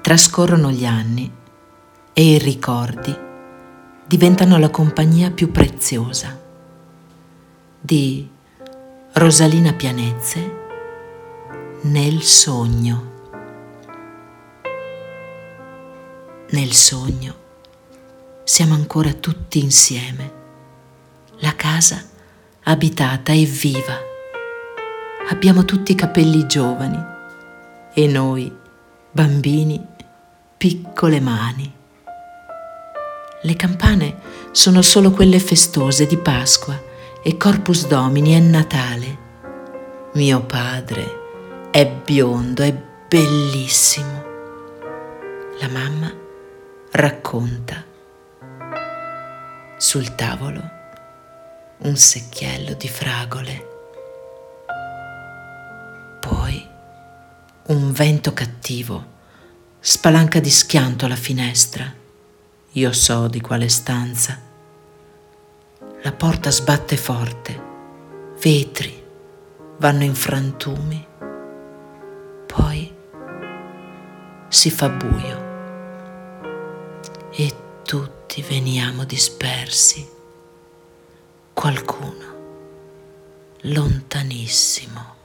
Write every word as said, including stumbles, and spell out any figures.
Trascorrono gli anni e i ricordi diventano la compagnia più preziosa di Rosalina Pianezze nel sogno. Nel sogno siamo ancora tutti insieme, la casa abitata e viva. Abbiamo tutti i capelli giovani e noi, bambini, piccole mani. Le campane sono solo quelle festose di Pasqua e Corpus Domini e Natale. Mio padre è biondo, è bellissimo. La mamma racconta. Sul tavolo un secchiello di fragole. Poi un vento cattivo spalanca di schianto la finestra. Io so di quale stanza. La porta sbatte forte, vetri vanno in frantumi. Poi si fa buio e tutti veniamo dispersi. Qualcuno lontanissimo